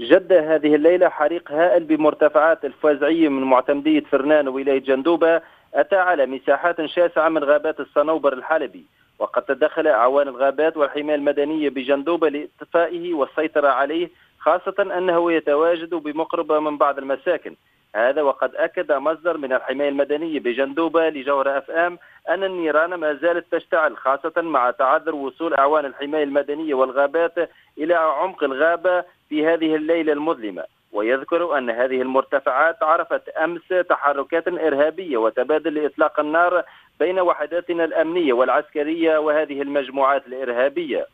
جد هذه الليلة حريق هائل بمرتفعات الفازعية من معتمدية فرنان وولاية جندوبة، أتى على مساحات شاسعة من غابات الصنوبر الحلبي، وقد تدخل أعوان الغابات والحماية المدنية بجندوبة لإطفائه والسيطرة عليه، خاصة أنه يتواجد بمقربة من بعض المساكن. هذا وقد أكد مصدر من الحماية المدنية بجندوبة لجوهرة اف ام أن النيران ما زالت تشتعل، خاصة مع تعذر وصول أعوان الحماية المدنية والغابات إلى عمق الغابة في هذه الليلة المظلمة. ويذكر أن هذه المرتفعات عرفت أمس تحركات إرهابية وتبادل لإطلاق النار بين وحداتنا الأمنية والعسكرية وهذه المجموعات الإرهابية.